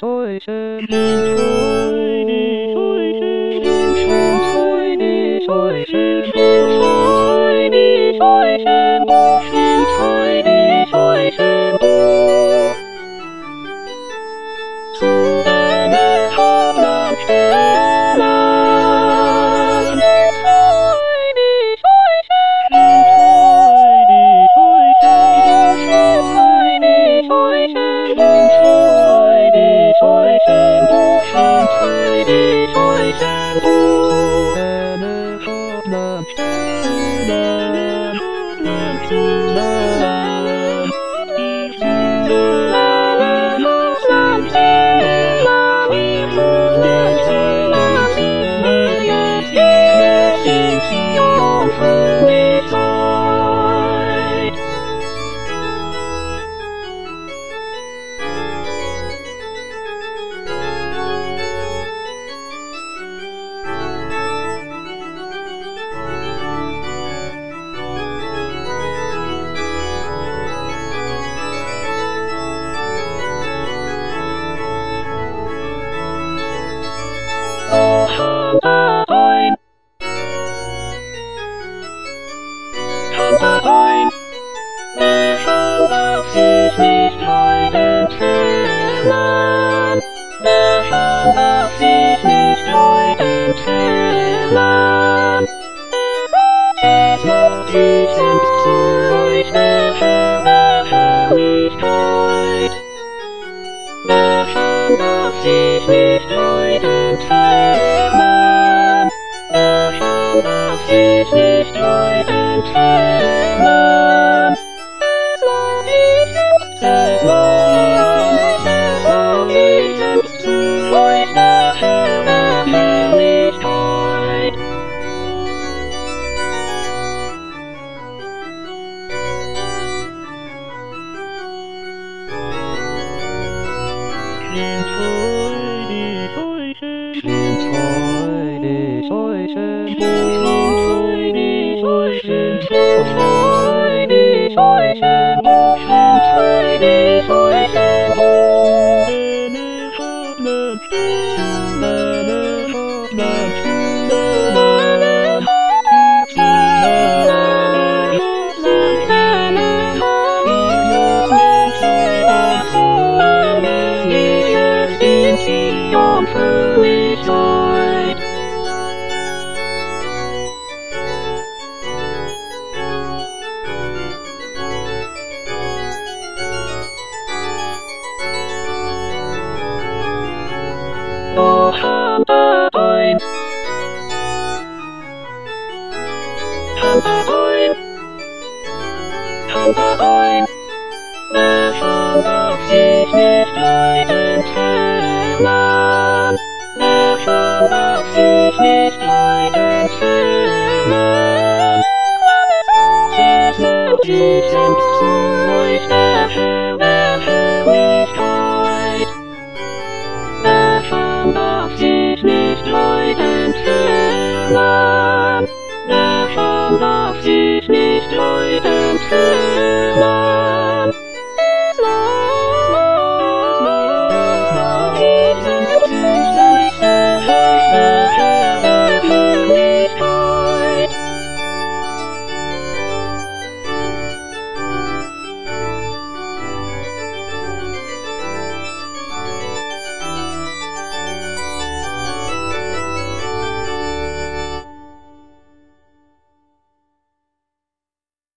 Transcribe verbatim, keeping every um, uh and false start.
Scheuchen, Scheuchen, Scheuchen, Scheuchen, Ein, ein, der darf sich nicht heute trennen, der darf sich nicht heute trennen. Es macht sich selbst zu euch der Herr der Herrlichkeit, der darf sich nicht heute trennen, der darf sich nicht heute trennen. Es macht sich selbst, es macht es macht sich selbst zu euch der Herr der Herrlichkeit. Klingt freudig, Scheuchen, klingt freudig, Scheuchen, klingt freudig, Scheuchen, klingt freudig, Scheuchen, klingt freudig, Scheuchen, deine Fahnen, deine Fahnen, deine Zion Fröhlichkeit. Oh, Hand ein, Hand ein, Hand ein, der Hand darf sich nicht leiden trennen, der Hand darf sich nicht leiden trennen. Es macht sich selbst zu euch der Herr der Herrlichkeit, der Hand darf sich nicht leiden trennen, der Hand darf sich nicht leiden trennen.